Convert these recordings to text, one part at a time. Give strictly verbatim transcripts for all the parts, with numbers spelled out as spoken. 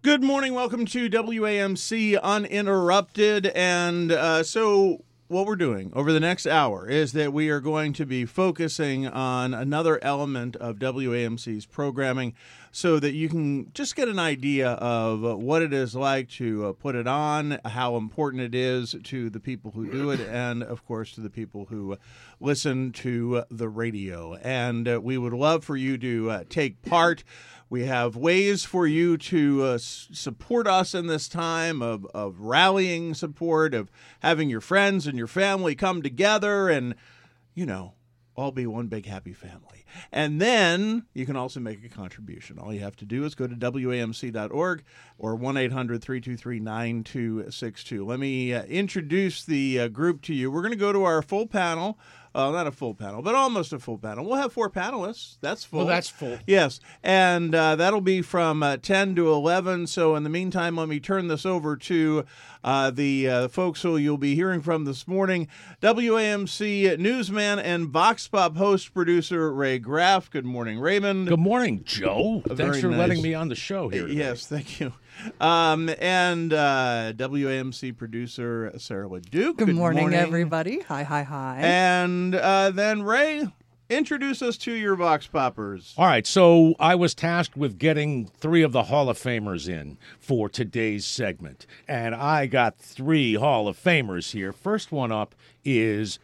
Good morning. Welcome to W A M C Uninterrupted. And uh, so what we're doing over the next hour is that we are going to be focusing on another element of W A M C's programming so that you can just get an idea of what it is like to uh, put it on, how important it is to the people who do it, and, of course, to the people who listen to the radio. And uh, we would love for you to uh, take part. We have ways for you to uh, s- support us in this time of, of rallying support, of having your friends and your family come together and, you know, all be one big happy family. And then you can also make a contribution. All you have to do is go to W A M C dot org or one eight hundred three two three nine two six two. Let me uh, introduce the uh, group to you. We're going to go to our full panel. Uh, not a full panel, but almost a full panel. We'll have four panelists. That's full. Well, that's full. Yes, and uh, that'll be from uh, ten to eleven. So in the meantime, let me turn this over to uh, the uh, folks who you'll be hearing from this morning. W A M C newsman and Vox Pop host producer Ray Graff. Good morning, Raymond. Good morning, Joe. Uh, Thanks very for nice. letting me on the show here today. Yes, thank you. Um, and uh, W A M C producer Sarah Leduc. Good, Good morning, morning, everybody. Hi, hi, hi. And uh, then, Ray, introduce us to your Vox Poppers. All right, so I was tasked with getting three of the Hall of Famers in for today's segment, and I got three Hall of Famers here. First one up is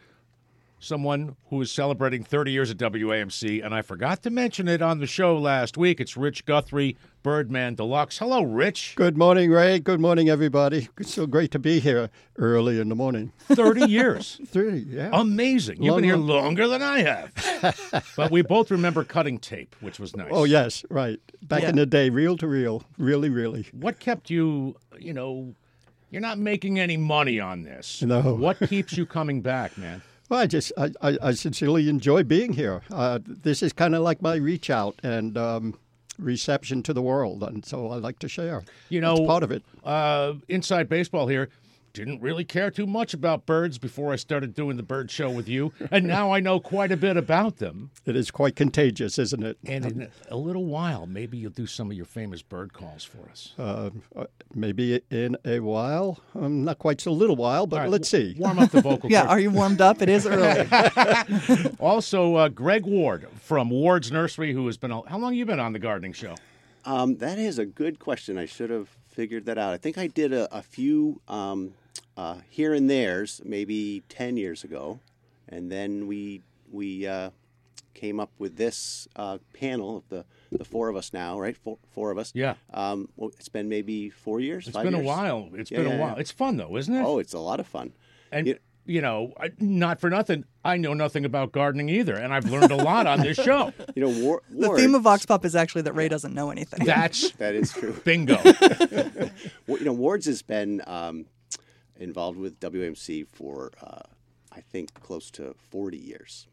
someone who is celebrating thirty years at W A M C, and I forgot to mention it on the show last week. It's Rich Guthrie, Birdman Deluxe. Hello, Rich. Good morning, Ray. Good morning, everybody. It's so great to be here early in the morning. thirty years. thirty, yeah. Amazing. You've Long, been here long- longer than I have. But we both remember cutting tape, which was nice. Oh, yes, right. Back Yeah. in the day, reel to reel. Really, really. What kept you, you know, you're not making any money on this. No. What keeps you coming back, man? Well, I just, I, I, I sincerely enjoy being here. Uh, this is kind of like my reach out and um, reception to the world, and so I like to share. You know, It's part of it. Uh, Inside Baseball here. Didn't really care too much about birds before I started doing the bird show with you, and now I know quite a bit about them. It is quite contagious, isn't it? And in a little while, maybe you'll do some of your famous bird calls for us. Uh, uh, maybe in a while. Um, not quite so little while, but All right, let's see. Warm up the vocal yeah, cords. are you warmed up? It is early. Also, uh, Greg Ward from Ward's Nursery, who has been, how long have you been on the gardening show? Um, that is a good question. I should have figured that out. I think I did a, a few um, uh, here and there's maybe ten years ago, and then we we uh, came up with this uh, panel of the, the four of us now, right? Four, four of us. Yeah. Um, well, it's been maybe four years. It's five been years? a while. It's Yeah, been yeah, a while. yeah. It's fun, though, isn't it? Oh, it's a lot of fun. And, You- you know, I- not for nothing, I know nothing about gardening either, and I've learned a lot on this show. You know, War, The Ward, theme of Vox Pop is actually that Ray doesn't know anything. That's that is true. bingo. Well, you know, Ward's has been um, involved with W A M C for, uh, I think, close to forty years.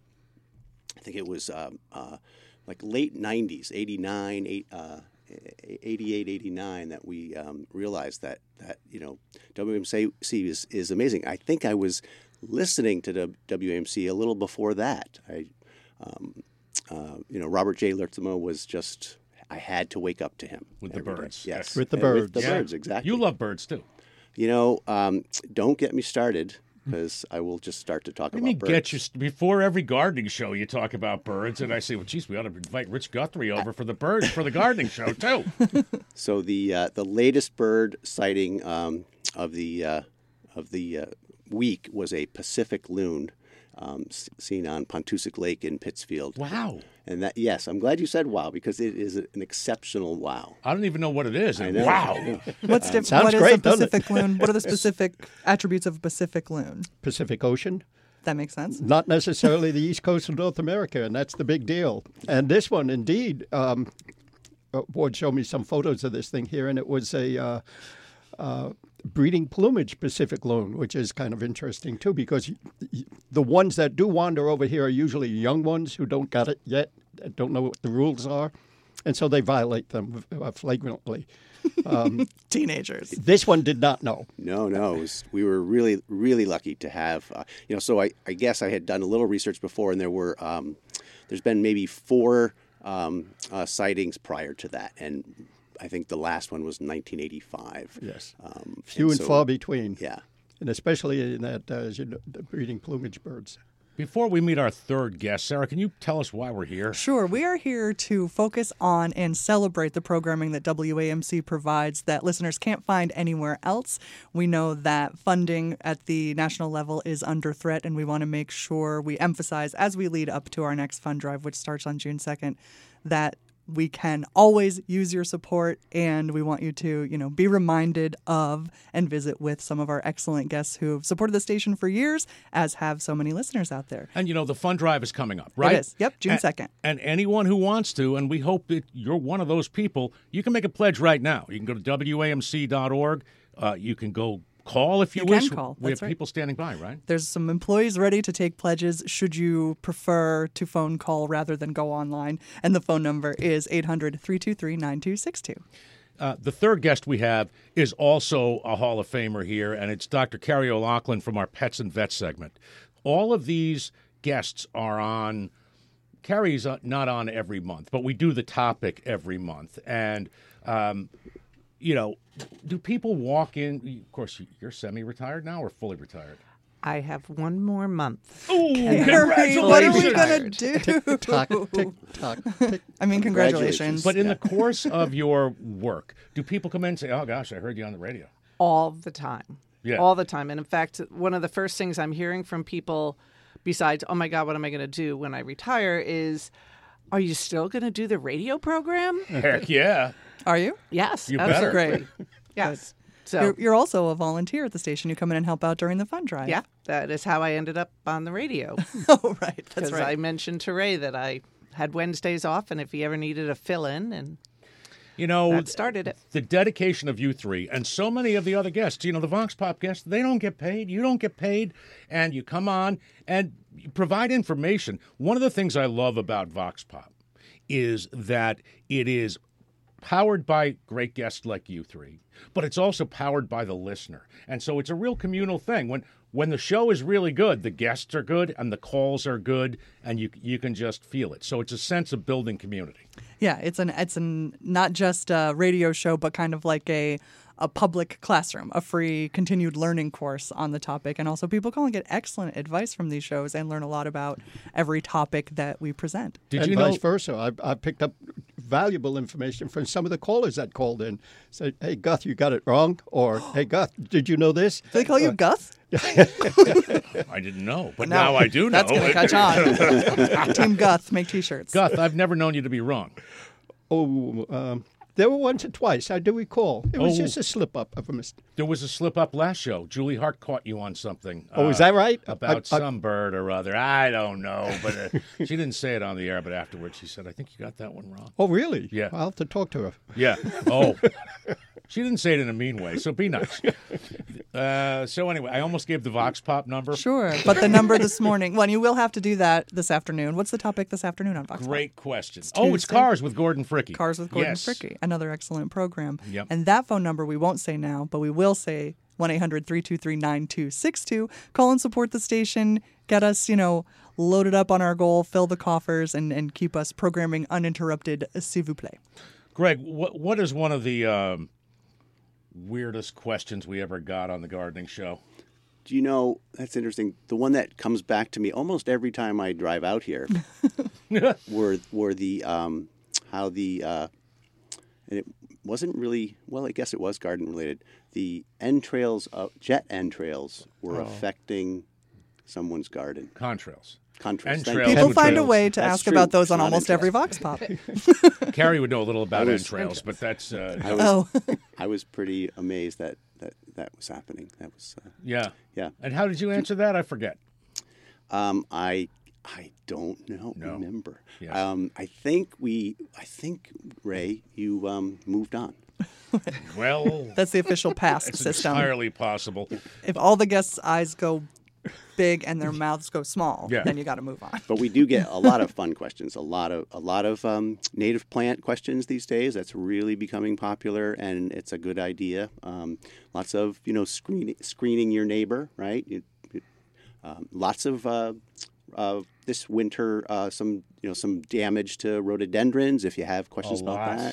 I think it was um, uh, like late nineties, eighty-nine, eight, uh, eighty-eight, eighty-nine, that we um, realized that, that, you know, W A M C is, is amazing. I think I was listening to the W A M C a little before that. I, um, uh, you know, Robert J. Lertzema was just, I had to wake up to him. With the every day. birds. Yes. With the Uh, With the birds. Yeah. birds, exactly. You love birds, too. You know, um, don't get me started because I will just start to talk Let about me birds. get you, before every gardening show, you talk about birds, and I say, well, geez, we ought to invite Rich Guthrie over for the birds, for the gardening show, too. So the uh, the latest bird sighting um, of the uh, of the uh, week was a Pacific loon um, s- seen on Pontusic Lake in Pittsfield. Wow. And that, yes, I'm glad you said wow because it is an exceptional wow. I don't even know what it is. I and know. wow. What's diff- sounds what is great, a doesn't it? Pacific loon? What are the specific attributes of a Pacific loon? Pacific Ocean. That makes sense. Not necessarily the east coast of North America, and that's the big deal. And this one, indeed, um, uh, Ward showed me some photos of this thing here, and it was a uh, uh, breeding plumage Pacific loon, which is kind of interesting, too, because y- y- the ones that do wander over here are usually young ones who don't got it yet, that don't know what the rules are, and so they violate them uh, flagrantly. Teenagers. This one did not know. No, no, it was, we were really, really lucky to have, uh, you know, so I, I guess I had done a little research before, and there were, um, there's been maybe four um, uh, sightings prior to that, and I think the last one was nineteen eighty-five. Yes. Um, Few and so- far between. Yeah. And especially in that, uh, as you know, the breeding plumage birds. Before we meet our third guest, Sarah, can you tell us why we're here? Sure, we are here to focus on and celebrate the programming that W A M C provides that listeners can't find anywhere else. We know that funding at the national level is under threat, and we want to make sure we emphasize as we lead up to our next fund drive, which starts on June second, that we can always use your support, and we want you to, you know, be reminded of and visit with some of our excellent guests who've supported the station for years, as have so many listeners out there. And, you know, the fund drive is coming up, right? It is. Yep, June And- second. And anyone who wants to, and we hope that you're one of those people, you can make a pledge right now. You can go to W A M C dot org. Uh, you can go call if you, You can wish. call. We That's have right. people standing by, right? There's some employees ready to take pledges should you prefer to phone call rather than go online. And the phone number is eight hundred, three two three, nine two six two. Uh, the third guest we have is also a Hall of Famer here, and it's Doctor Carrie O'Loughlin from our Pets and Vets segment. All of these guests are on, Carrie's uh, not on every month, but we do the topic every month. And, um, you know, do people walk in? Of course, you're semi-retired now or fully retired? I have one more month. Ooh, Carrie, what are we going Congratulations. to do? Tock, tick, tock, tick. I mean, congratulations. But in the course of your work, do people come in and say, oh, gosh, I heard you on the radio? All the time. Yeah. All the time. And in fact, one of the first things I'm hearing from people, besides, oh my God, what am I going to do when I retire, is, are you still going to do the radio program? Heck yeah. Are you? Yes. You absolutely. better. Great. Yes. So, You're, you're also a volunteer at the station. You come in and help out during the fund drive. yeah, that is how I ended up on the radio. Oh, right. That's Because right. I mentioned to Ray that I had Wednesdays off, and if he ever needed a fill-in, and You know, that started it. the dedication of you three and so many of the other guests, you know, the Vox Pop guests, they don't get paid. You don't get paid. And you come on and you provide information. One of the things I love about Vox Pop is that it is powered by great guests like you three, but it's also powered by the listener. And so it's a real communal thing. When when the show is really good, the guests are good and the calls are good, and you you can just feel it. So it's a sense of building community. Yeah, it's an it's an not just a radio show, but kind of like a a public classroom, a free continued learning course on the topic, and also people can get excellent advice from these shows and learn a lot about every topic that we present. Did and you know? vice versa. I've, I've picked up valuable information from some of the callers that called in. Said, hey, Guth, you got it wrong. Or, hey, Guth, did you know this? Do they call you Guth? I didn't know, but now, I do know. That's going to catch on. Team Guth, make T-shirts. Guth, I've never known you to be wrong. Oh, um, there were once or twice, I do recall. It was Oh. just a slip up of a mistake. There was a slip up last show. Julie Hart caught you on something. Oh, uh, is that right? About I- I- some bird or other. I don't know, but uh, she didn't say it on the air. But afterwards, she said, "I think you got that one wrong." Oh, really? Yeah. I'll have to talk to her. Yeah. Oh, she didn't say it in a mean way. So be nice. Uh, so anyway, I almost gave the Vox Pop number. Sure, but the number this morning, well, you will have to do that this afternoon. What's the topic this afternoon on Vox Pop? Great question. Oh, it's Tuesday. Cars with Gordon Fricke. Cars with Gordon yes. Fricke, another excellent program. Yep. And that phone number we won't say now, but we will say one eight hundred, three two three, nine two six two. Call and support the station. Get us, you know, loaded up on our goal, fill the coffers, and, and keep us programming uninterrupted, s'il vous plaît. Greg, what what is one of the um, weirdest questions we ever got on the gardening show? Do you know, that's interesting. The one that comes back to me almost every time I drive out here were were the um, how the uh, and it wasn't really well. I guess it was garden related. The entrails, of, jet entrails, were affecting someone's garden. Contrails. Contrails. Thank Entrails you. People would find be- a way to That's ask true. about those It's on not almost every Vox Pop. Carrie would know a little about I was- entrails, but that's uh, I was, Oh, I was pretty amazed that that, that was happening. That was uh, yeah, yeah. And how did you answer that? I forget. Um, I I don't know. No. Remember. Yes. Um, I think we. I think Ray, you um, moved on. Well, that's the official pass it's system. entirely possible. If all the guests' eyes go big and their mouths go small, Yeah. then you got to move on. But we do get a lot of fun questions. A lot of a lot of um, native plant questions these days. That's really becoming popular, and it's a good idea. Um, lots of you know screening screening your neighbor, right? You, you, um, lots of. Uh, Uh, this winter, uh, some you know some damage to rhododendrons. If you have questions A about lot. that,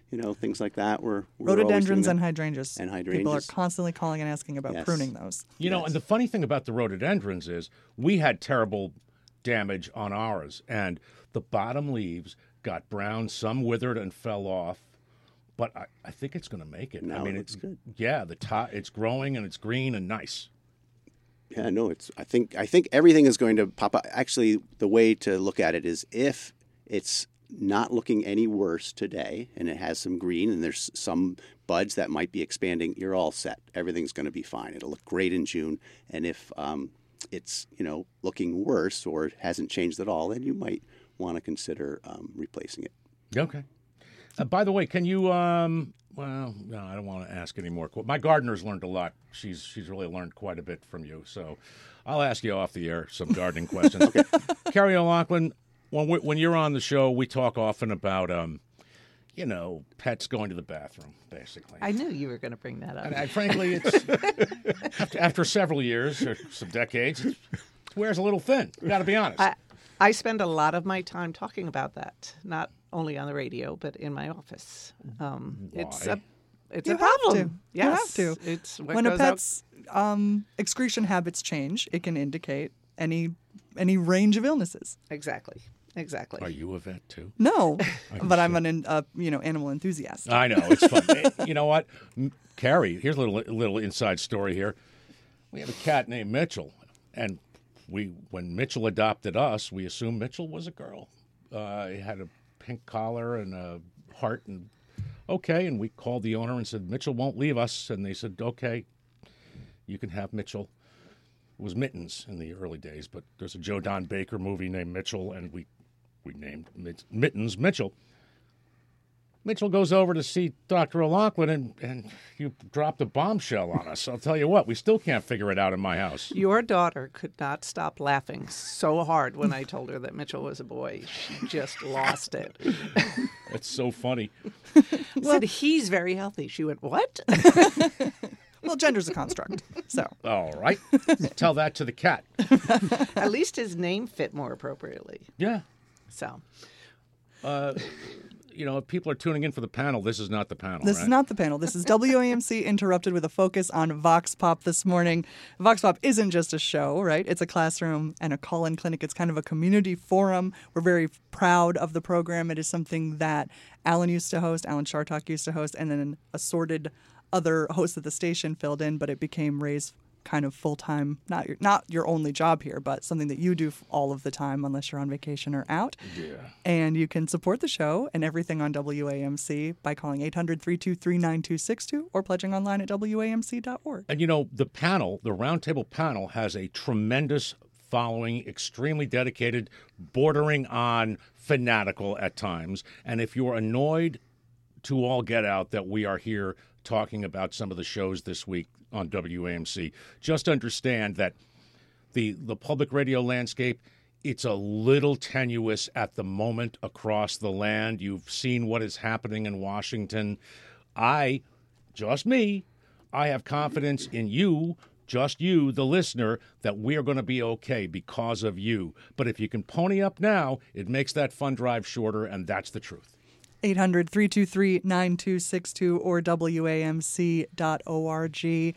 you know, things like that. We're, we're always doing Rhododendrons that. and hydrangeas. And People are hydrangeas. constantly calling and asking about Yes. pruning those. You know, Yes. and the funny thing about the rhododendrons is we had terrible damage on ours, and the bottom leaves got brown, some withered and fell off. But I, I think it's going to make it. I Now mean, it looks it's good. Yeah, the top, it's growing and it's green and nice. Yeah, no, it's. I think I think everything is going to pop up. Actually, the way to look at it is if it's not looking any worse today, and it has some green, and there's some buds that might be expanding, you're all set. Everything's going to be fine. It'll look great in June. And if um, it's you know looking worse or it hasn't changed at all, then you might want to consider um, replacing it. Okay. Uh, by the way, can you? Um, well, no, I don't want to ask any more. My gardener's learned a lot. She's she's really learned quite a bit from you. So, I'll ask you off the air some gardening questions. Okay. Carrie O'Loughlin, when we, when you're on the show, we talk often about um, you know, pets going to the bathroom, basically. I knew you were going to bring that up. And I, frankly, it's after, after several years or some decades, it wears a little thin. Got to be honest. I, I spend a lot of my time talking about that, not only on the radio, but in my office. Um, It's Why? a it's You a have problem. to. Yes, You have to. It's what When a goes out- pet's um, excretion habits change, it can indicate any any range of illnesses. exactly, exactly. Are you a vet too? No, but I'm an in- uh, you know animal enthusiast. I know it's fun. Eh, you know what, M- Carrie? Here's a little a little inside story here. We have a cat named Mitchell, and we when Mitchell adopted us, we assumed Mitchell was a girl. Uh, he had a pink collar and a heart, and okay. And we called the owner and said Mitchell won't leave us, and they said okay, you can have Mitchell. It was Mittens in the early days, but there's a Joe Don Baker movie named Mitchell, and we we named Mit- Mittens Mitchell. Mitchell goes over to see Doctor O'Loughlin, and, and you dropped a bombshell on us. I'll tell you what, we still can't figure it out in my house. Your daughter could not stop laughing so hard when I told her that Mitchell was a boy. She just lost it. It's so funny. I said, he's very healthy. She went, what? Well, gender's a construct, so All right. Tell that to the cat. At least his name fit more appropriately. Yeah. So, You know, if people are tuning in for the panel, this is not the panel, this right? is not the panel. This is W A M C Interrupted with a focus on Vox Pop this morning. Vox Pop isn't just a show, right? It's a classroom and a call-in clinic. It's kind of a community forum. We're very proud of the program. It is something that Alan used to host, Alan Chartok used to host, and then assorted other hosts at the station filled in, but it became Ray's kind of full-time, not your, not your only job here, but something that you do all of the time unless you're on vacation or out. Yeah. And you can support the show and everything on W A M C by calling eight hundred, three two three, nine two six two or pledging online at W A M C dot org. And you know, the panel, the roundtable panel, has a tremendous following, extremely dedicated, bordering on fanatical at times. And if you're annoyed to all get out that we are here talking about some of the shows this week on W A M C, just understand that the the public radio landscape, it's a little tenuous at the moment across the land. You've seen what is happening in Washington. I, just me, I have confidence in you, just you, the listener, that we're going to be okay because of you. But if you can pony up now, it makes that fund drive shorter, and that's the truth. eight hundred, three two three, nine two six two or W A M C dot org.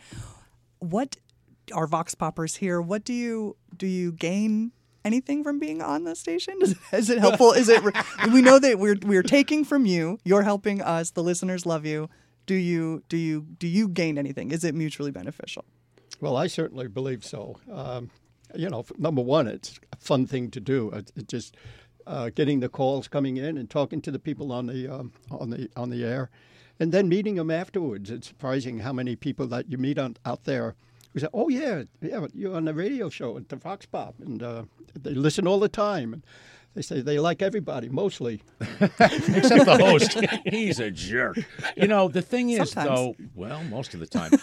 What are Vox Poppers here? What do you do you gain anything from being on the station? Is, is it helpful? Is it we know that we're we're taking from you, you're helping us, the listeners love you. Do you do you do you gain anything? Is it mutually beneficial? Well, I certainly believe so. Um, you know, f- number one, it's a fun thing to do. It's it's just uh, getting the calls coming in and talking to the people on the um, on the on the air, and then meeting them afterwards. It's surprising how many people that you meet on, out there who say, "Oh yeah, yeah, you're on the radio show at the Vox Pop," and uh, they listen all the time. And they say they like everybody mostly. Except the host. He's a jerk. You know, the thing is, Sometimes. though, well, most of the time.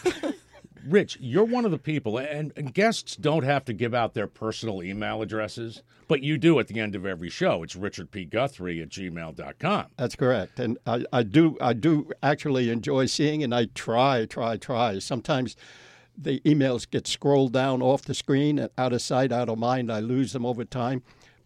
Rich, you're one of the people, and, and guests don't have to give out their personal email addresses, but you do at the end of every show. It's richard p guthrie at gmail dot com. That's correct, and I, I do I do actually enjoy seeing, and I try, try, try. Sometimes the emails get scrolled down off the screen, and out of sight, out of mind. I lose them over time.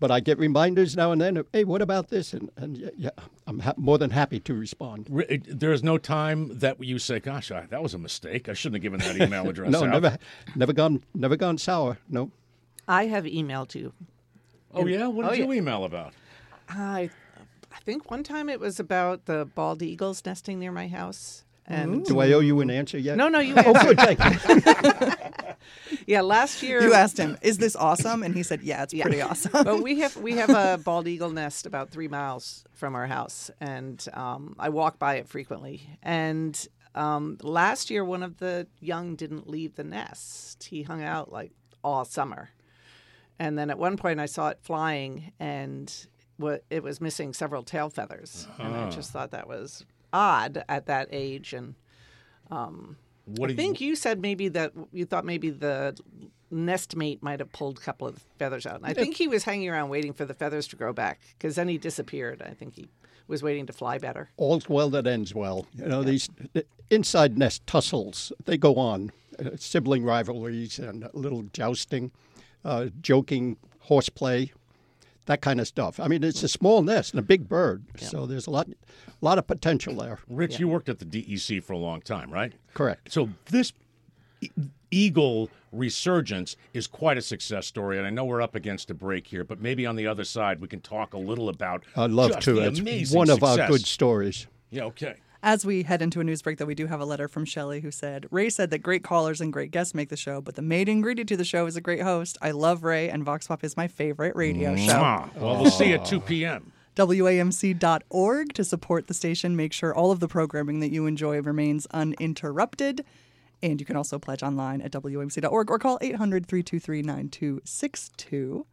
but I get reminders now and then. Of, hey, what about this? And, and yeah, yeah I'm ha- more than happy to respond. There is no time that you say, "Gosh, I, that was a mistake. I shouldn't have given that email address." no, out. never, never gone, never gone sour. No. I have emailed you. Oh yeah, what did Oh, you yeah. email about? I, I think one time it was about the bald eagles nesting near my house. And Do I owe you an answer yet? no, no, you. Oh, answered. good, thank you. Yeah, last year You asked him, "Is this awesome?" And he said, "Yeah, it's pretty awesome." But we have we have a bald eagle nest about three miles from our house, and um, I walk by it frequently. And um, last year, one of the young didn't leave the nest. He hung out like all summer, and then at one point I saw it flying, and wa- it was missing several tail feathers, and I just thought that was odd at that age. And um, What I do think you, you said maybe that you thought maybe the nest mate might have pulled a couple of feathers out. And I think he was hanging around waiting for the feathers to grow back because then he disappeared. I think he was waiting to fly better. All's well that ends well. You know, these the inside nest tussles, they go on. Uh, sibling rivalries and a little jousting, uh, joking, horseplay, that kind of stuff. I mean, it's a small nest and a big bird, so there's a lot, lot of potential there. Rich, you worked at the D E C for a long time, right? Correct. So this e- eagle resurgence is quite a success story, and I know we're up against a break here, but maybe on the other side we can talk a little about. I'd love just to. The It's amazing one of success. our good stories. Yeah. Okay. As we head into a news break, though, we do have a letter from Shelley who said, "Ray said that great callers and great guests make the show, but the main ingredient to the show is a great host. I love Ray, and Vox Pop is my favorite radio show." Mwah. Well, we'll see you at two p.m. W A M C dot org to support the station. Make sure all of the programming that you enjoy remains uninterrupted. And you can also pledge online at W A M C dot org or call eight hundred, three two three, nine two six two.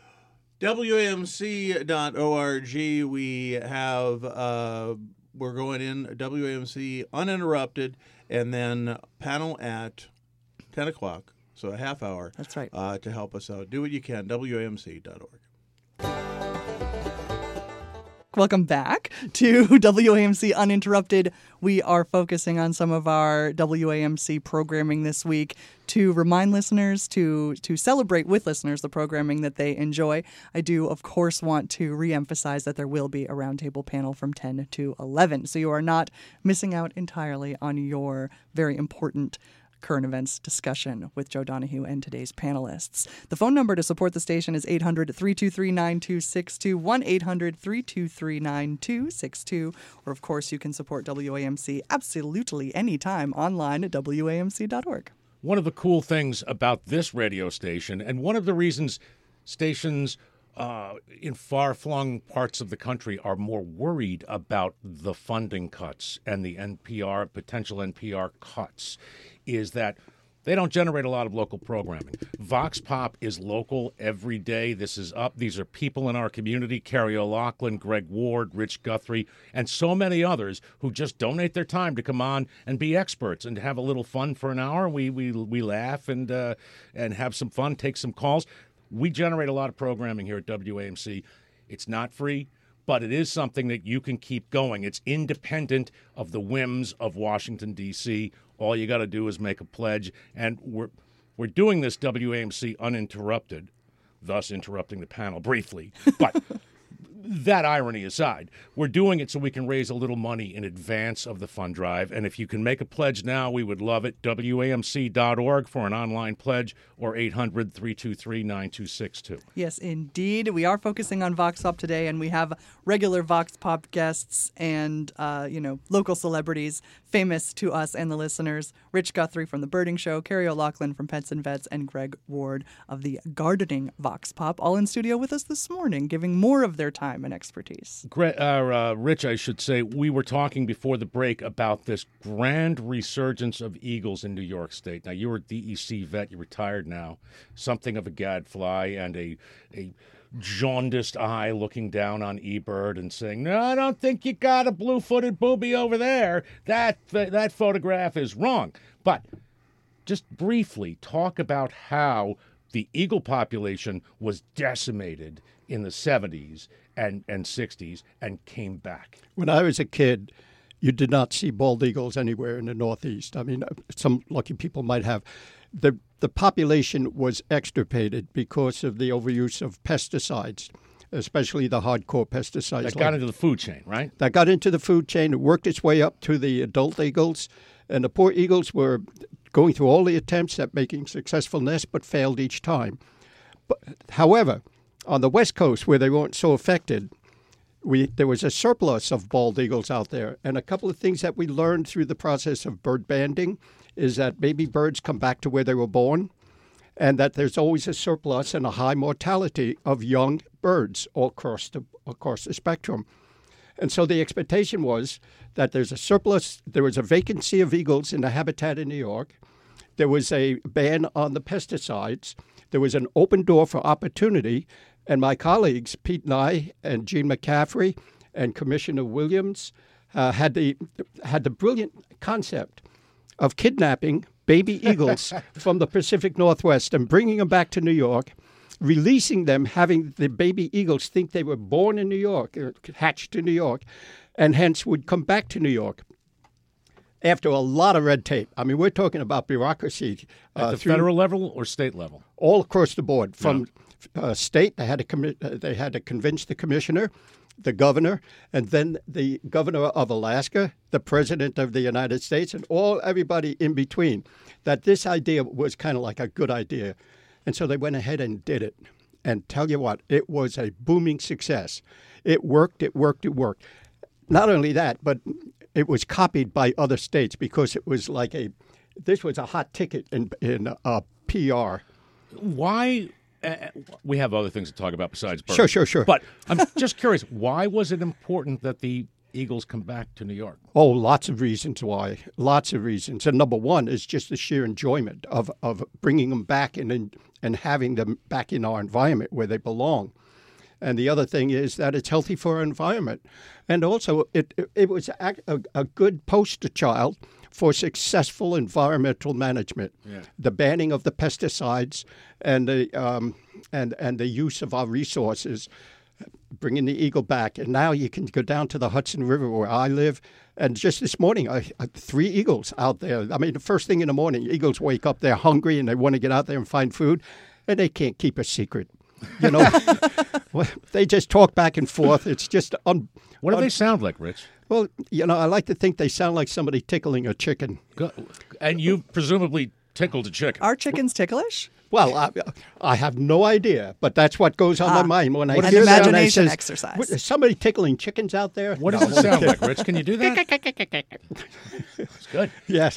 W A M C dot org. We have, uh, we're going in W A M C uninterrupted, and then panel at ten o'clock, so a half hour. That's right. Uh, to help us out. Do what you can, W A M C dot org. Welcome back to W A M C Uninterrupted. We are focusing on some of our W A M C programming this week to remind listeners, to to celebrate with listeners the programming that they enjoy. I do, of course, want to reemphasize that there will be a roundtable panel from ten to eleven, so you are not missing out entirely on your very important current events discussion with Joe Donahue and today's panelists. The phone number to support the station is eight hundred, three two three, nine two six two, one eight hundred, three two three, nine two six two, or of course you can support W A M C absolutely anytime online at W A M C dot org. One of the cool things about this radio station, and one of the reasons stations uh, in far-flung parts of the country are more worried about the funding cuts and the N P R, potential N P R cuts, is that they don't generate a lot of local programming. Vox Pop is local every day. This is up. These are people in our community, Carrie O'Loughlin, Greg Ward, Rich Guthrie, and so many others who just donate their time to come on and be experts and have a little fun for an hour. We we we laugh and uh, and have some fun, take some calls. We generate a lot of programming here at W A M C. It's not free, but it is something that you can keep going. It's independent of the whims of Washington, D C All you got to do is make a pledge, and we're we're doing this W A M C uninterrupted, thus interrupting the panel briefly. But that irony aside, we're doing it so we can raise a little money in advance of the fund drive. And if you can make a pledge now, we would love it. W A M C dot org for an online pledge, or eight hundred, three two three, nine two six two. Yes, indeed. We are focusing on Vox Pop today, and we have regular Vox Pop guests and, uh, you know, local celebrities famous to us and the listeners. Rich Guthrie from The Birding Show, Carrie O'Loughlin from Pets and Vets, and Greg Ward of the Gardening Vox Pop, all in studio with us this morning, giving more of their time and expertise. Gre- uh, uh, Rich, I should say, we were talking before the break about this grand resurgence of eagles in New York State. Now, you're a D E C vet. You're retired now. Something of a gadfly and a a jaundiced eye looking down on eBird and saying, "No, I don't think you got a blue-footed booby over there. That that photograph is wrong." But just briefly talk about how the eagle population was decimated in the seventies and, and sixties and came back. When I was a kid, you did not see bald eagles anywhere in the Northeast. I mean, some lucky people might have. The the population was extirpated because of the overuse of pesticides. especially the hardcore pesticides. That like- got into the food chain, right? that got into the food chain and worked its way up to the adult eagles. And the poor eagles were going through all the attempts at making successful nests, but failed each time. But, however, on the West Coast, where they weren't so affected, we there was a surplus of bald eagles out there. And a couple of things that we learned through the process of bird banding is that baby birds come back to where they were born, and that there's always a surplus and a high mortality of young birds all across the, across the spectrum. And so the expectation was that there's a surplus, there was a vacancy of eagles in the habitat in New York. There was a ban on the pesticides. There was an open door for opportunity. And my colleagues, Pete Nye and Gene McCaffrey and Commissioner Williams, uh, had the had the brilliant concept of kidnapping baby eagles from the Pacific Northwest and bringing them back to New York, releasing them, having the baby eagles think they were born in New York, or hatched in New York, and hence would come back to New York after a lot of red tape. I mean, we're talking about bureaucracy. At uh, the through- federal level or state level? all across the board. From uh, state, they had to commi- uh, they had to convince the commissioner, the governor, and then the governor of Alaska, the president of the United States, and all everybody in between, that this idea was kind of like a good idea. And so they went ahead and did it. And tell you what, it was a booming success. It worked, it worked, it worked. Not only that, but it was copied by other states because it was like a, this was a hot ticket in, in uh, P R. Why? Uh, we have other things to talk about besides birds. Sure, sure, sure. But I'm just curious, why was it important that the eagles come back to New York? Oh, lots of reasons why. Lots of reasons. And number one is just the sheer enjoyment of, of bringing them back and, and and having them back in our environment where they belong. And the other thing is that it's healthy for our environment. And also, it, it, it was a, a, a good poster child for successful environmental management. Yeah. The banning of the pesticides and the, um, and, and the use of our resources, bringing the eagle back. And now you can go down to the Hudson River where I live. And just this morning, I, I three eagles out there. I mean, the first thing in the morning, eagles wake up, they're hungry, and they want to get out there and find food, and they can't keep a secret. You know, Well, they just talk back and forth. It's just un- What do un- they sound like, Rich? Well, you know, I like to think they sound like somebody tickling a chicken. Go- And you presumably tickled a chicken. Are chickens ticklish? Well, I, I have no idea, but that's what goes on Ah, my mind when I What hear does it that. sound and I imagination says, exercise. "What, is somebody tickling chickens out there? What No. does it sound like, Rich? Can you do that? It's good. Yes.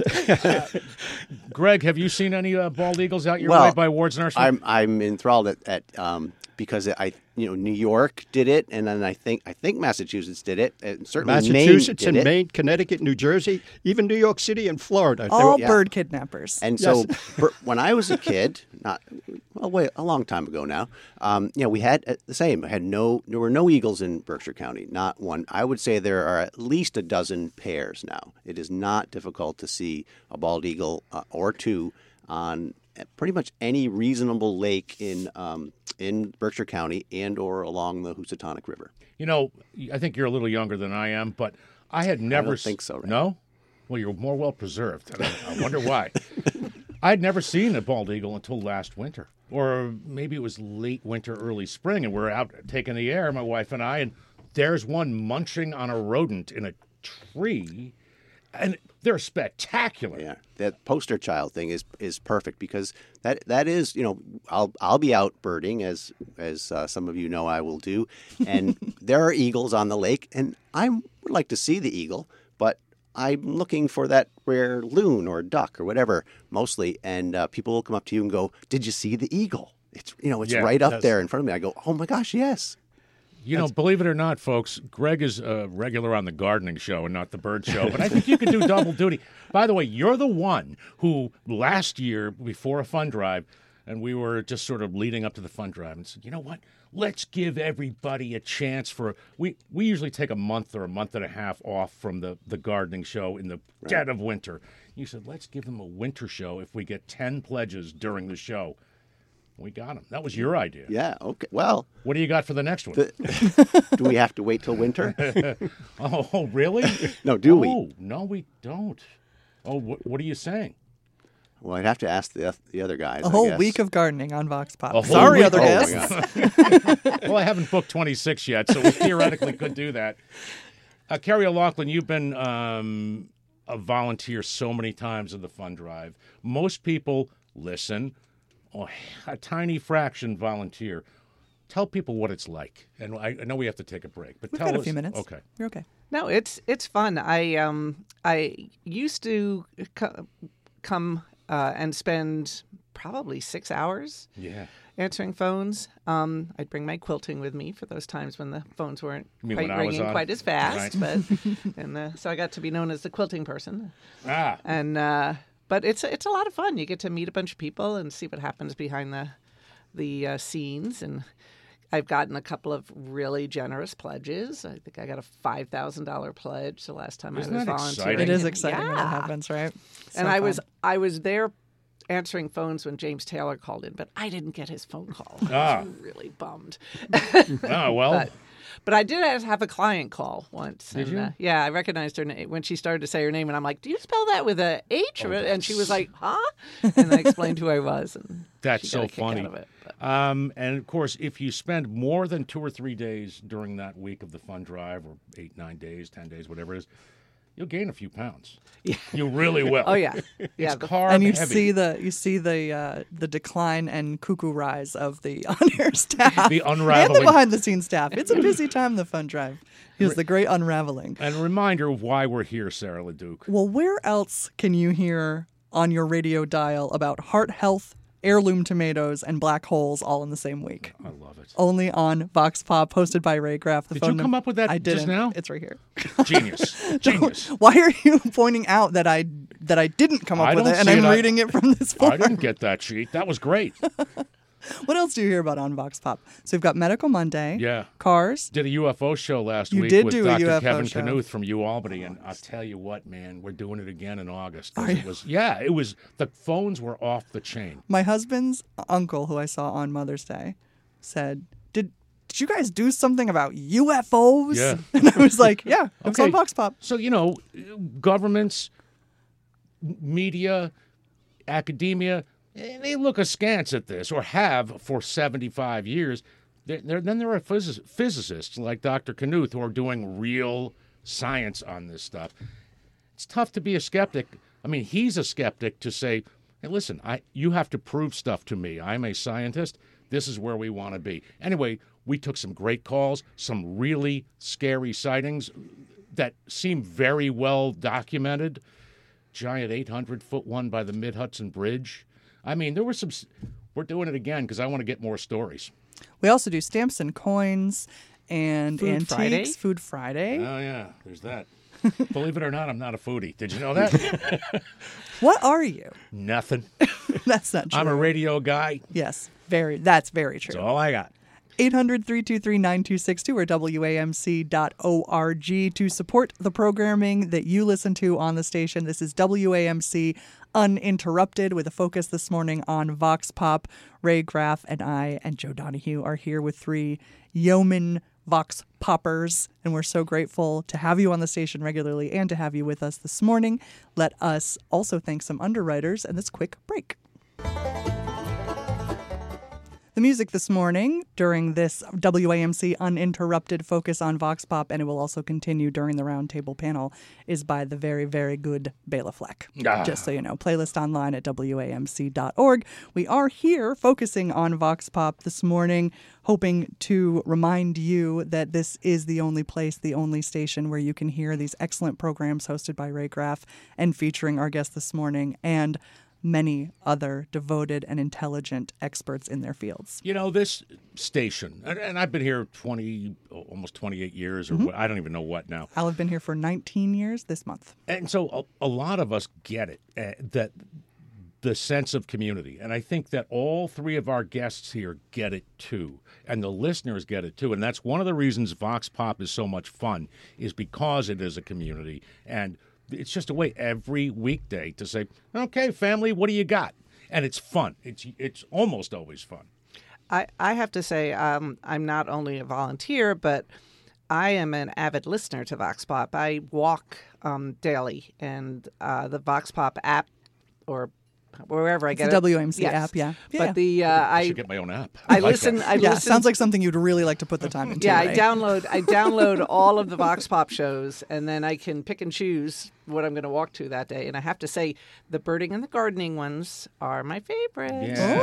Greg, have you seen any uh, bald eagles out your Well, way by Ward's Nursery? I'm I'm enthralled at, at um, because I you know New York did it, and then I think I think Massachusetts did it, and certainly Massachusetts Maine and did it. Maine, Connecticut, New Jersey, even New York City and Florida. They All were- yeah. bird kidnappers. And so for, when I was a kid, not well, wait, a long time ago now, um, you know, we had uh, the same. I had no, there were no eagles in Berkshire County, not one. I would say there are at least a dozen pairs now. It is not difficult to see a bald eagle uh, or two on pretty much any reasonable lake in um, in Berkshire County and or along the Housatonic River. You know, I think you're a little younger than I am, but I had never don't s- think so, Ray. No? Well, you're more well preserved. I, I wonder why. I had never seen a bald eagle until last winter, or maybe it was late winter, early spring, and we're out taking the air, my wife and I, and there's one munching on a rodent in a tree, and they're spectacular. Yeah, that poster child thing is is perfect because that that is you know I'll I'll be out birding as as uh, some of you know I will do, and there are eagles on the lake, and I would like to see the eagle, but I'm looking for that rare loon or duck or whatever mostly, and uh, people will come up to you and go, "Did you see the eagle?" It's you know it's Yeah, right up that's- there in front of me. I go, "Oh my gosh, yes." You know, believe it or not, folks, Greg is a regular on the gardening show and not the bird show, but I think you can do double duty. By the way, you're the one who last year, before a fund drive, and we were just sort of leading up to the fund drive, and said, you know what? Let's give everybody a chance for we we usually take a month or a month and a half off from the, the gardening show in the dead of winter. You said, let's give them a winter show if we get ten pledges during the show. We got them. That was your idea. Yeah. Okay. Well, What do you got for the next one? do we have to wait till winter? Oh, really? No, do we? Oh, no, we don't. Oh, wh- what are you saying? Well, I'd have to ask the the other guys. A I whole guess. week of gardening on Vox Pop. A whole Sorry, week? other Oh, my guests. Well, I haven't booked twenty-six yet, so we theoretically could do that. Uh, Carrie O'Loughlin, you've been um, a volunteer so many times in the fund drive. Most people listen, oh, a tiny fraction volunteer. Tell people what it's like. And I, I know we have to take a break, but We've tell got a us. few minutes. Okay. You're okay. No, it's it's fun. I um I used to co- come uh, and spend probably six hours Yeah. answering phones. Um, I'd bring my quilting with me for those times when the phones weren't You mean quite when I was ringing on? quite as fast. Right. But and uh, so I got to be known as the quilting person. Ah. And uh, but it's it's a lot of fun. You get to meet a bunch of people and see what happens behind the the uh, scenes. And I've gotten a couple of really generous pledges. I think I got a five thousand dollar pledge the last time Isn't I was that volunteering. exciting? It is exciting when Yeah. that happens, right? And So I was fun. I was there answering phones when James Taylor called in, but I didn't get his phone call. I Ah. was really bummed. Oh, well. But, but I did have a client call once. Did and, you? Uh, yeah, I recognized her name when she started to say her name, and I'm like, "Do you spell that with a H?" Oh, Or, and she was like, "Huh?" And I explained who I was, and That's she so got a kick funny. Out of it, but- Um, and of course, if you spend more than two or three days during that week of the fund drive, or eight, nine days, ten days, whatever it is, you'll gain a few pounds. Yeah. You really will. Oh yeah, yeah. It's the- carb And you heavy. see the you see the uh, the decline and cuckoo rise of the on-air staff The and unraveling. the behind-the-scenes staff. It's a busy time, the fund drive. Here's the great unraveling. And a reminder of why we're here, Sarah LeDuc. Well, where else can you hear on your radio dial about heart health, heirloom tomatoes, and black holes all in the same week? I love it. Only on Vox Pop, hosted by Ray Graff. The Did phone you come num- up with that I just didn't. now? It's right here. Genius. Genius. Why are you pointing out that I that I didn't come up I with don't it and see I'm it. I- reading it from this I form? didn't get that sheet. That was great. What else do you hear about on Vox Pop? So we've got Medical Monday. Yeah. Cars. Did a U F O show last You week did with do a Doctor U F O Kevin show. Knuth from U Albany, and I'll tell you what, man, we're doing it again in August. 'cause Are it you? was, yeah, it was. The phones were off the chain. My husband's uncle, who I saw on Mother's Day, said, "Did did you guys do something about U F Os?" Yeah. And I was like, "Yeah, it's Okay. on Vox Pop." So you know, governments, media, academia, eh, they look askance at this, or have for seventy-five years. There, there, then there are physi- physicists like Doctor Knuth who are doing real science on this stuff. It's tough to be a skeptic. I mean, he's a skeptic to say, "Hey, listen, I you have to prove stuff to me. I'm a scientist. This is where we want to be." Anyway, we took some great calls, some really scary sightings that seem very well documented. Giant eight hundred foot one by the Mid Hudson Bridge. I mean, there were some. We're doing it again because I want to get more stories. We also do stamps and coins and Food antiques. Friday? Food Friday. Oh yeah, there's that. Believe it or not, I'm not a foodie. Did you know that? What are you? Nothing. That's not true. I'm a radio guy. Yes, very. That's very true. That's all I got. eight hundred, three two three, nine two six two or W A M C dot org to support the programming that you listen to on the station. This is W A M C Uninterrupted with a focus this morning on Vox Pop. Ray Graff and I and Joe Donahue are here with three yeoman Vox Poppers, and we're so grateful to have you on the station regularly and to have you with us this morning. Let us also thank some underwriters and this quick break. The music this morning during this W A M C Uninterrupted focus on Vox Pop, and it will also continue during the roundtable panel, is by the very, very good Bela Fleck. Ah. Just so you know, playlist online at W A M C dot org. We are here focusing on Vox Pop this morning, hoping to remind you that this is the only place, the only station where you can hear these excellent programs hosted by Ray Graff and featuring our guest this morning and many other devoted and intelligent experts in their fields. You know, this station, and, and I've been here twenty, almost twenty-eight years, or what, I don't even know what now. I'll have been here for nineteen years this month. And so a, a lot of us get it, uh, that the sense of community. And I think that all three of our guests here get it too. And the listeners get it too. And that's one of the reasons Vox Pop is so much fun, is because it is a community. And it's just a way every weekday to say, okay, family, what do you got? And it's fun. It's it's almost always fun. I, I have to say, um, I'm not only a volunteer, but I am an avid listener to Vox Pop. I walk um, daily, and uh, the Vox Pop app or wherever I It's get the it. W A M C Yes. app, yeah. Yeah. But the uh, I I should get my own app. I like listen. that. I Yeah, listen. sounds like something you'd really like to put the time into. Yeah, I Ray. download I download all of the Vox Pop shows, and then I can pick and choose what I'm going to walk to that day. And I have to say, the birding and the gardening ones are my favorite. Yeah.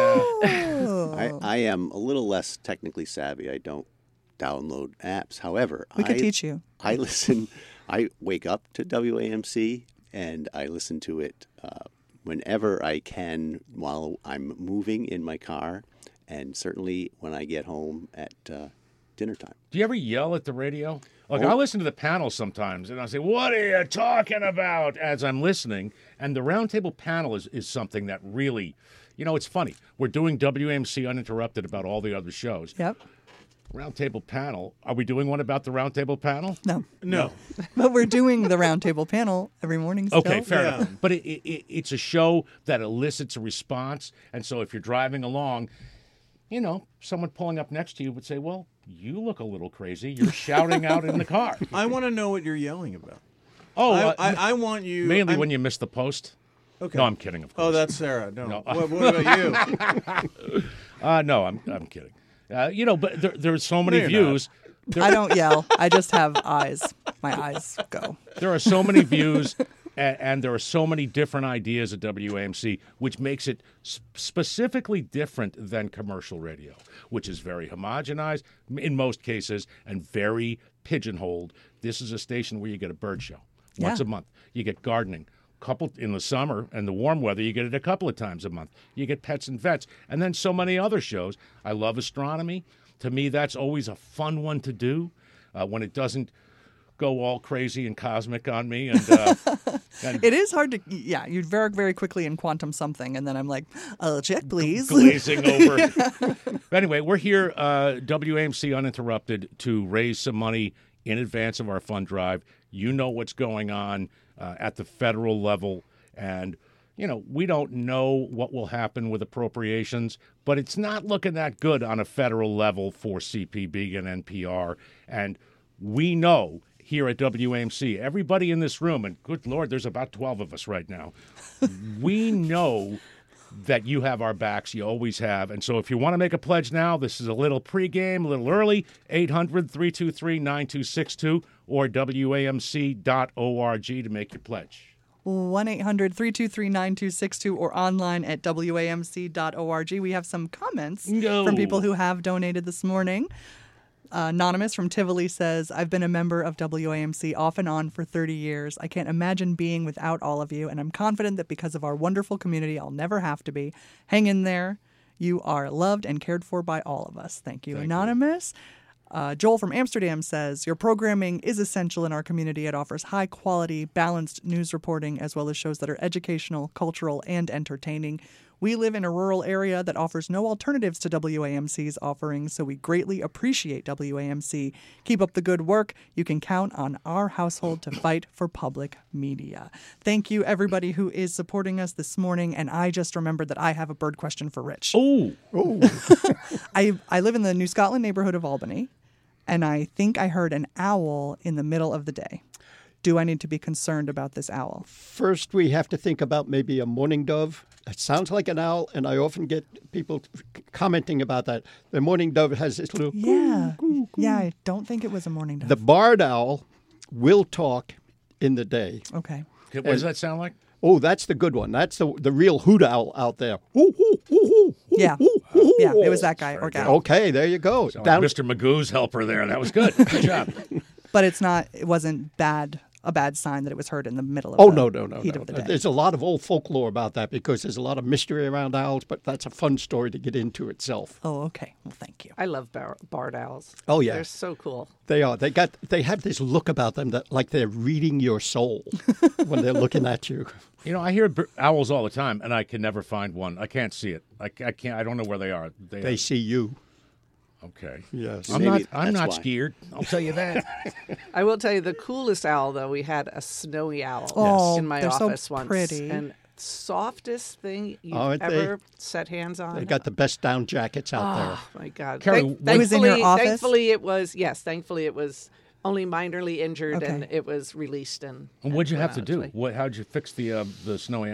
Oh. I, I am a little less technically savvy. I don't download apps. However, We could I, teach you. I listen. I wake up to W A M C and I listen to it uh, whenever I can while I'm moving in my car, and certainly when I get home at uh, dinner time. Do you ever yell at the radio? Like, Oh. I listen to the panel sometimes, and I say, "What are you talking about?" as I'm listening. And the roundtable panel is, is something that really, you know, it's funny. We're doing W A M C Uninterrupted about all the other shows. Yep. Roundtable panel. Are we doing one about the roundtable panel? No. No. But we're doing the roundtable panel every morning still. Okay, fair Yeah. enough. But it, it, it, it's a show that elicits a response. And so if you're driving along, you know, someone pulling up next to you would say, "Well, you look a little crazy. You're shouting out in the car." I want to know what you're yelling about. Oh, I, uh, I, I want you. mainly I'm- when you miss the post. Okay. No, I'm kidding, of course. Oh, that's Sarah. No. No. What, what about you? Uh, no, I'm I'm kidding. Uh, you know, but there, there's so many you're views. There, I don't yell. I just have eyes. My eyes go. there are so many views, and, and there are so many different ideas at W A M C, which makes it s- specifically different than commercial radio, which is very homogenized in most cases and very pigeonholed. This is a station where you get a bird show once Yeah. a month. You get gardening. Couple in the summer and the warm weather, you get it a couple of times a month. You get pets and vets, and then so many other shows. I love astronomy. To me, that's always a fun one to do uh, when it doesn't go all crazy and cosmic on me. And, uh, and It is hard to, yeah, you very, very quickly in quantum something, and then I'm like, oh, check, please. glazing over. Anyway, we're here, uh, W A M C Uninterrupted, to raise some money in advance of our fund drive. You know what's going on uh, at the federal level, and you know we don't know what will happen with appropriations, but it's not looking that good on a federal level for C P B and N P R. And we know here at W A M C, everybody in this room, and good Lord, there's about twelve of us right now, we know that you have our backs. You always have. And so if you want to make a pledge now, this is a little pregame, a little early, eight hundred, three two three, nine two six two or W A M C dot org to make your pledge. one eight hundred, three two three, nine two six two or online at W A M C dot org. We have some comments No. from people who have donated this morning. Uh, Anonymous from Tivoli says, I've been a member of W A M C off and on for thirty years. I can't imagine being without all of you, and I'm confident that because of our wonderful community, I'll never have to be. Hang in there. You are loved and cared for by all of us. Thank you, Thank you. Anonymous. Uh, Joel from Amsterdam says, your programming is essential in our community. It offers high quality, balanced news reporting, as well as shows that are educational, cultural, and entertaining. We live in a rural area that offers no alternatives to W A M C's offerings, so we greatly appreciate W A M C. Keep up the good work. You can count on our household to fight for public media. Thank you, everybody who is supporting us this morning. And I just remembered that I have a bird question for Rich. Oh, I, I live in the New Scotland neighborhood of Albany, and I think I heard an owl in the middle of the day. Do I need to be concerned about this owl? First, we have to think about maybe a mourning dove. It sounds like an owl, and I often get people c- commenting about that. The mourning dove has this little... Yeah. Yeah, I don't think it was a morning dove. The barred owl will talk in the day. Okay. what does that sound like? Oh, that's the good one. That's the the real hoot owl out there. Ooh, ooh, ooh, ooh, Yeah. ooh, ooh, Yeah, ooh. it was that guy or gal. Okay, there you go. Sound Down- like Mister Magoo's helper there. That was good. Good job. But it's not, it wasn't bad, a bad sign that it was heard in the middle of Oh, the no, no, no, heat no. of the day. There's a lot of old folklore about that because there's a lot of mystery around owls, but that's a fun story to get into itself. Oh, okay. Well, thank you. I love bar- barred owls. Oh, yeah. They're so cool. They are. They got. They have this look about them that like they're reading your soul when they're looking at you. You know, I hear b- owls all the time, and I can never find one. I can't see it. I, I can't. I don't know where they are. They, They see you. okay. Yes. I'm Maybe not. I'm that's not why. scared. I'll tell you that. I will tell you the coolest owl, though, we had a snowy owl Oh, in my they're so office once. pretty. And softest thing you've Aren't they? ever set hands on. They got the best down jackets out there. Oh, my God. Carrie, Thank- what- It was in your thankfully- office? Thankfully, it was, yes, thankfully, it was only minorly injured and Okay. it was released. And, And what'd you and have to went do? on its way. What? How'd you fix the uh, the snowy owl?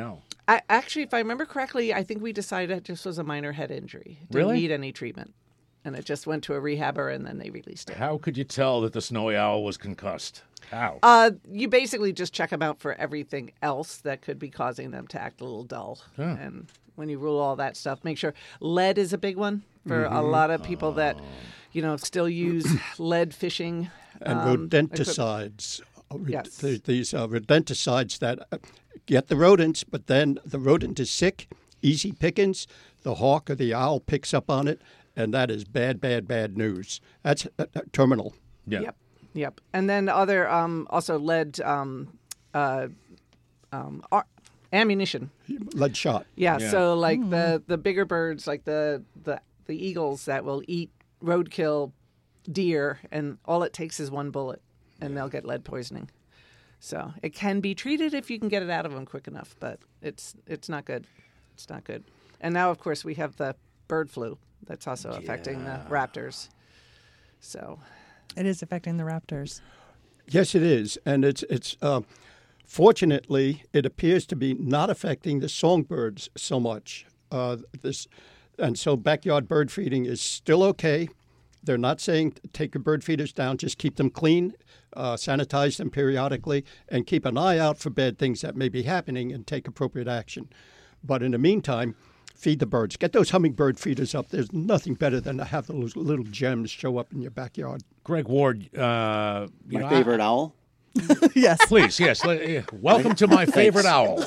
I, actually, if I remember correctly, I think we decided it just was a minor head injury. Didn't Really? need any treatment. And it just went to a rehabber, and then they released it. How could you tell that the snowy owl was concussed? How? Uh, you basically just check them out for everything else that could be causing them to act a little dull. And when you rule all that stuff, make sure lead is a big one for a lot of people that, you know, still use lead fishing. And um, rodenticides. Uh, rod- Yes. th- These are rodenticides that uh, get the rodents, but then the rodent is sick, easy pickings. The hawk or the owl picks up on it, and that is bad, bad, bad news. That's uh, uh, terminal. yeah. Yep, yep. And then other, um, also lead um, uh, um, ar- ammunition. Lead shot. Yeah, Yeah. so like the, the bigger birds, like the, the, the eagles that will eat roadkill deer, and all it takes is one bullet, and they'll get lead poisoning. So it can be treated if you can get it out of them quick enough, but it's it's not good. It's not good. And now, of course, we have the bird flu that's also affecting the raptors. So It is affecting the raptors. Yes, it is, and it's it's. Uh, fortunately, it appears to be not affecting the songbirds so much. Uh, this, and so backyard bird feeding is still okay. They're not saying take your bird feeders down; just keep them clean, uh, sanitize them periodically, and keep an eye out for bad things that may be happening and take appropriate action. But in the meantime, feed the birds. Get those hummingbird feeders up. There's nothing better than to have those little gems show up in your backyard. Greg Ward, uh, you My know, favorite I- owl. Yes. please, yes. let- yeah, Welcome to my favorite owl.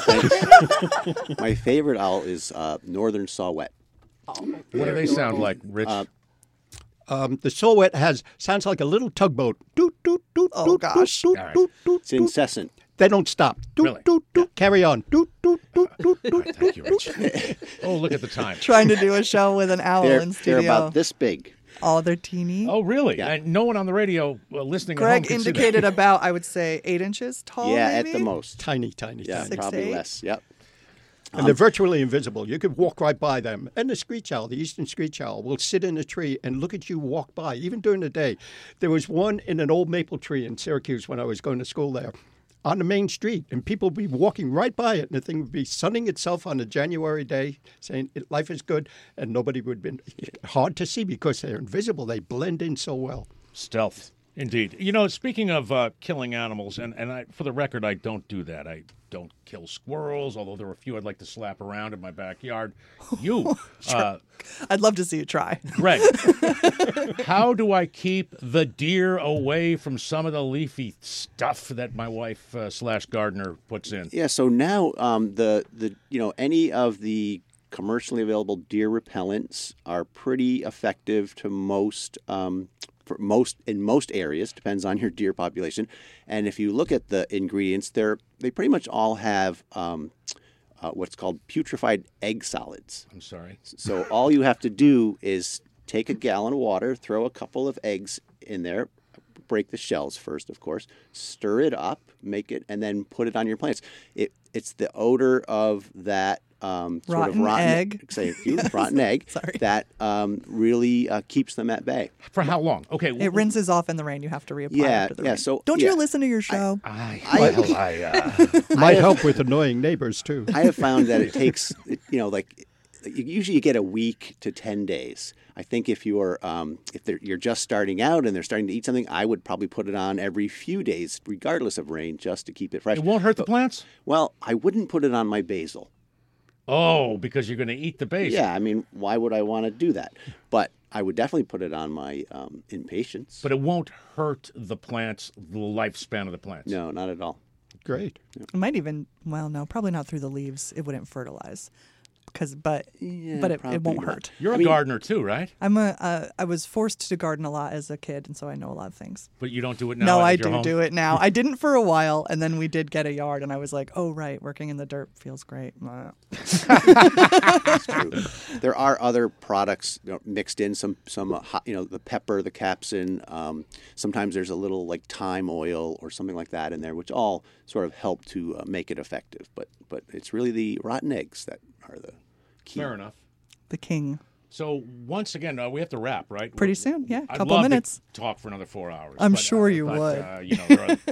My favorite owl is uh, northern saw-whet. What do they sound like, Rich? Um, the silhouette has sounds like a little tugboat. Doot, doot, doot, Oh, doot, gosh. doot, All right. doot, doot, It's incessant. They don't stop. Doot, Really? doot, doot. Carry on. Doot, doot, doot, doot, doot. Thank you, Rich. Oh, look at the time. Trying to do a show with an owl They're, in they're studio. about this big. Oh, they're teeny. Oh, really? And no one on the radio uh, listening at home Greg can see that. indicated about, I would say, eight inches tall. yeah, maybe? at the most. Tiny, tiny, Yeah, tiny. Six to probably eight? less. Yep. And they're virtually invisible. You could walk right by them. And the screech owl, the eastern screech owl, will sit in a tree and look at you walk by, even during the day. There was one in an old maple tree in Syracuse when I was going to school there, on the main street, and people would be walking right by it, and the thing would be sunning itself on a January day, saying life is good, and nobody would be hard to see because they're invisible. They blend in so well. Stealth, indeed. You know, speaking of uh, killing animals, and, and I, for the record, I don't do that. I don't kill squirrels, although there are a few I'd like to slap around in my backyard. You, uh, I'd love to see you try. Greg, how do I keep the deer away from some of the leafy stuff that my wife uh, slash gardener puts in? Yeah. So now um, the the you know any of the commercially available deer repellents are pretty effective to most. Um, For most in most areas, depends on your deer population, and if you look at the ingredients, they're they pretty much all have um, uh, what's called putrefied egg solids. I'm sorry. So all you have to do is take a gallon of water, throw a couple of eggs in there, break the shells first, of course, stir it up, make it, and then put it on your plants. It it's the odor of that. Um, sort Rotten of rotten egg. Say you, rotten egg. Sorry. That um, really uh, keeps them at bay. For how long? Okay. It rinses off in the rain. You have to reapply Yeah, after the yeah, rain. so- Don't yeah. you listen to your show? I, I- well, I, uh, Might help with annoying neighbors, too. I have found that it takes, you know, like usually you get a week to ten days. I think if you're um, if they're, you're just starting out and they're starting to eat something, I would probably put it on every few days, regardless of rain, just to keep it fresh. it won't hurt the plants? Well, I wouldn't put it on my basil. Oh, because you're going to eat the base. Yeah, I mean, why would I want to do that? But I would definitely put it on my um, impatiens. But it won't hurt the plants, the lifespan of the plants. No, not at all. Great. It might even, well, no, probably not through the leaves. It wouldn't fertilize. Because, but, Yeah, but it, probably it won't not. hurt. You're I a mean- gardener too, right? I'm a, uh, I was forced to garden a lot as a kid, and so I know a lot of things. But you don't do it now. no, at I your do home? do it now. I didn't for a while, and then we did get a yard, and I was like, oh, right, working in the dirt feels great. Uh, True. There are other products you know, mixed in, some some uh, hot, you know the pepper, the capsaicin. Um, sometimes there's a little like thyme oil or something like that in there, which all sort of help to uh, make it effective. But but it's really the rotten eggs that are the key. Fair enough. the king. So once again, uh, we have to wrap, right? Pretty We're- soon, yeah, I'd couple love minutes. To talk for another four hours. I'm but, sure uh, you but, would. Uh, you know, there are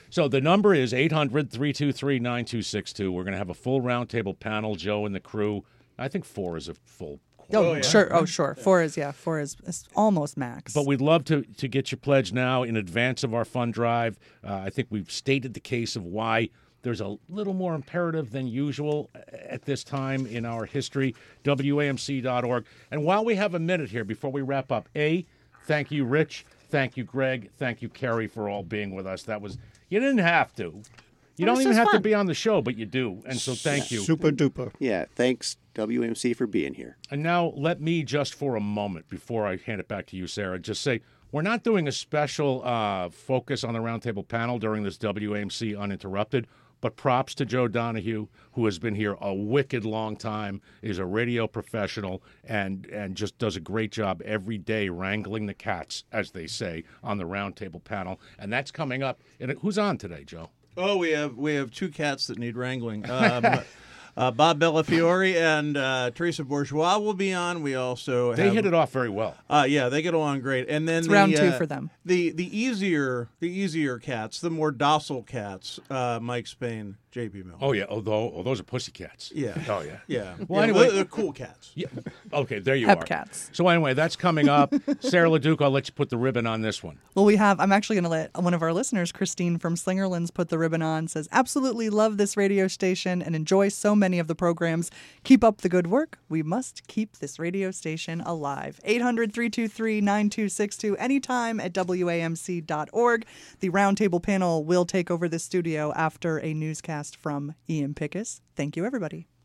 So the number is eight hundred, three two three, nine two six two. We're going to have a full roundtable panel, Joe and the crew. I think four is a full Oh, Oh, yeah. sure. Oh, sure. Four is, yeah, four is, is almost max. But we'd love to, to get your pledge now in advance of our fund drive. Uh, I think we've stated the case of why there's a little more imperative than usual at this time in our history, W A M C dot org. And while we have a minute here before we wrap up, A, thank you, Rich. Thank you, Greg. Thank you, Kerry, for all being with us. That was, you didn't have to. You don't was even just have to fun. be on the show, but you do. And so thank you. Super duper. Yeah, thanks W M C for being here. And now let me just for a moment, before I hand it back to you, Sarah, just say we're not doing a special uh, focus on the roundtable panel during this W A M C Uninterrupted, but props to Joe Donahue, who has been here a wicked long time, is a radio professional, and, and just does a great job every day wrangling the cats, as they say, on the roundtable panel. And that's coming up. And who's on today, Joe? Oh, we have we have two cats that need wrangling. Um, uh, Bob Bellafiore and uh, Teresa Bourgeois will be on. We also They have, hit it off very well. Uh, yeah, they get along great. And then It's the, round two uh, for them. The the easier the easier cats, the more docile cats. Uh, Mike Spain, J P Miller. Oh, yeah. Although, oh, those are pussy cats. Yeah. Oh, yeah. Yeah. Well, Yeah, anyway- they're, they're cool cats. Yeah. Okay, there you Hep are. cats. So anyway, that's coming up. Sarah LeDuc, I'll let you put the ribbon on this one. Well, we have, I'm actually going to let one of our listeners, Christine from Slingerlands, put the ribbon on, says, absolutely love this radio station and enjoy so many of the programs. Keep up the good work. We must keep this radio station alive. eight hundred, three two three, nine two six two, anytime at W A M C dot org. The roundtable panel will take over the studio after a newscast from Ian Pickus. Thank you, everybody.